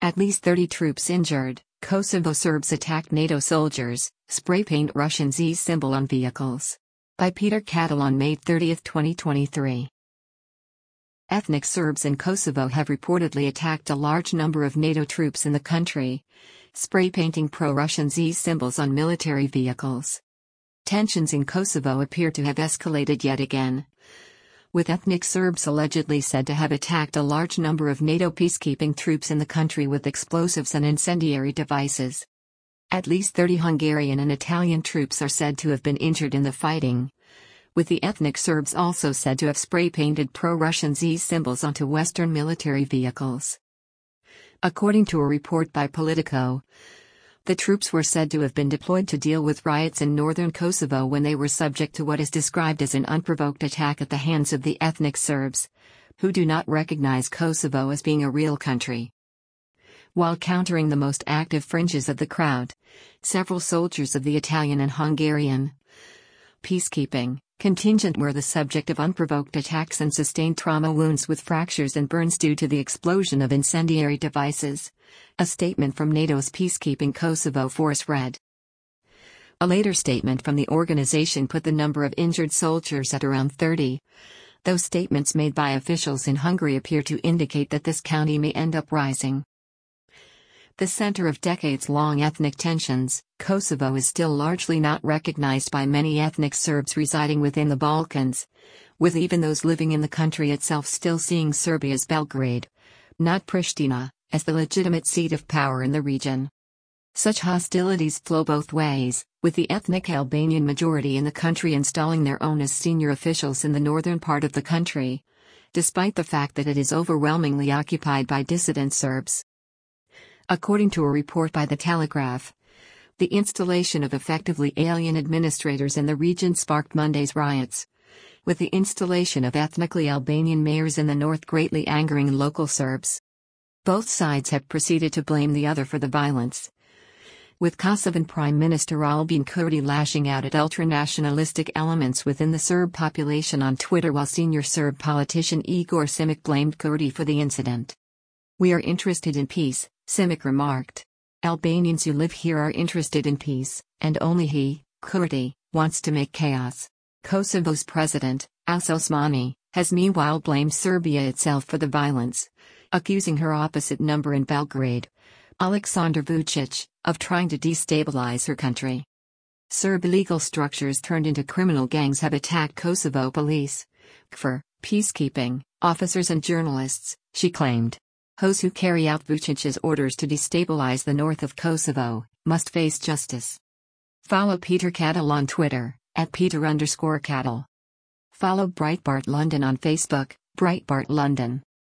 At least 30 troops injured. Kosovo Serbs attacked NATO soldiers, spray paint Russian Z symbol on vehicles. By Peter Cattle on May 30, 2023. Ethnic Serbs in Kosovo have reportedly attacked a large number of NATO troops in the country, spray painting pro-Russian Z symbols on military vehicles. Tensions in Kosovo appear to have escalated yet again, with ethnic Serbs allegedly said to have attacked a large number of NATO peacekeeping troops in the country with explosives and incendiary devices. At least 30 Hungarian and Italian troops are said to have been injured in the fighting, with the ethnic Serbs also said to have spray-painted pro-Russian Z symbols onto Western military vehicles. According to a report by Politico, the troops were said to have been deployed to deal with riots in northern Kosovo when they were subject to what is described as an unprovoked attack at the hands of the ethnic Serbs, who do not recognize Kosovo as being a real country. While countering the most active fringes of the crowd, several soldiers of the Italian and Hungarian peacekeeping contingent were the subject of unprovoked attacks and sustained trauma wounds with fractures and burns due to the explosion of incendiary devices, a statement from NATO's peacekeeping Kosovo force read. A later statement from the organization put the number of injured soldiers at around 30, though statements made by officials in Hungary appear to indicate that this county may end up rising. The center of decades-long ethnic tensions, Kosovo is still largely not recognized by many ethnic Serbs residing within the Balkans, with even those living in the country itself still seeing Serbia's Belgrade, not Pristina, as the legitimate seat of power in the region. Such hostilities flow both ways, with the ethnic Albanian majority in the country installing their own as senior officials in the northern part of the country, despite the fact that it is overwhelmingly occupied by dissident Serbs. According to a report by The Telegraph, the installation of effectively alien administrators in the region sparked Monday's riots, with the installation of ethnically Albanian mayors in the north greatly angering local Serbs. Both sides have proceeded to blame the other for the violence, with Kosovan Prime Minister Albin Kurti lashing out at ultra-nationalistic elements within the Serb population on Twitter, while senior Serb politician Igor Simic blamed Kurti for the incident. "We are interested in peace," Simic remarked. "Albanians who live here are interested in peace, and only he, Kurti, wants to make chaos." Kosovo's president, As Osmani, has meanwhile blamed Serbia itself for the violence, accusing her opposite number in Belgrade, Aleksandar Vučić, of trying to destabilize her country. Serb illegal structures turned into criminal gangs have attacked Kosovo police, KFOR, peacekeeping officers and journalists, she claimed. Those who carry out Vučić's orders to destabilize the north of Kosovo must face justice. Follow Peter Cattle on Twitter, @Peter_Cattle. Follow Breitbart London on Facebook, Breitbart London.